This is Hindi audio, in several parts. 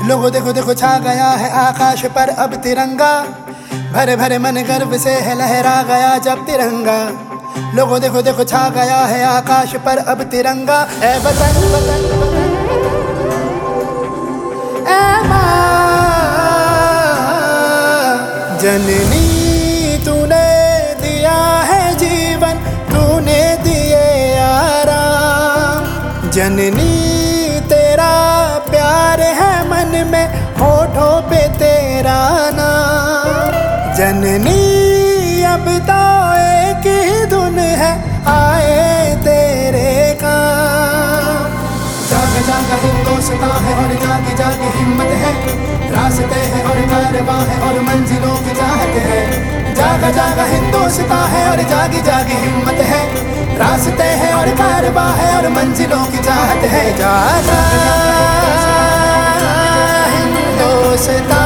लोगों देखो देखो छा गया है आकाश पर अब तिरंगा, भरे भरे मन गर्व से है लहरा गया जब तिरंगा। लोगों देखो देखो छा गया है आकाश पर अब तिरंगा। ए वतन वतन ए माँ जननी, तूने दिया है जीवन, तूने दिए आराम। जननी तेरा प्यार है मन में, होठों पे तेरा नाम। जननी अब तो एक ही धुन है, आए तेरे काम। जाग जाग हिंदुस्तां है और जागी जागी हिम्मत है, रास्ते हैं और कारवां है और मंजिलों की चाहत है। जाग जाग हिंदुस्तां है और जागी जागी हिम्मत है, रास्ते हैं और कारवां है और मंजिलों की चाहत है। जागा हिंदुस्तां,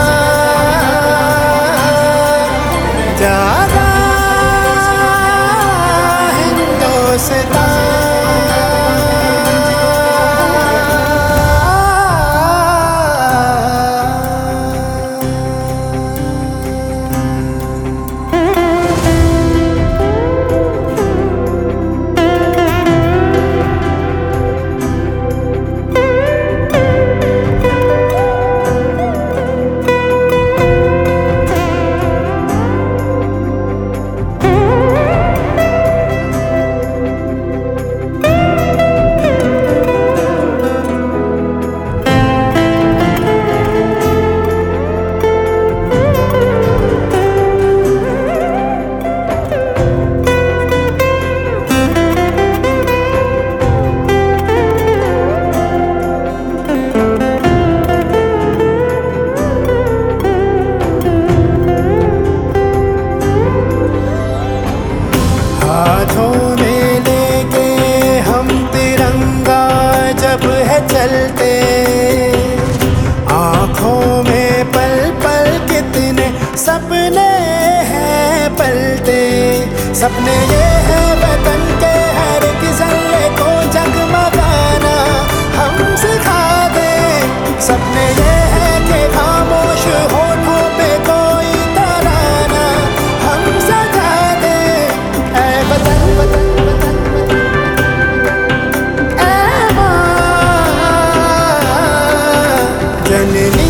जागा हिंदुस्तां। हाथों में लेके हम तिरंगा जब है चलते, आँखों में पल पल कितने सपने हैं पलते। सपने ये है वतन के हर एक जल्ले को जगमगाना हम सिखा दे। सपने ये है कि खामोश होठों पे कोई तराना हम सजा दे। ऐ वतन वतन वतन वतन, ऐ माँ जननी।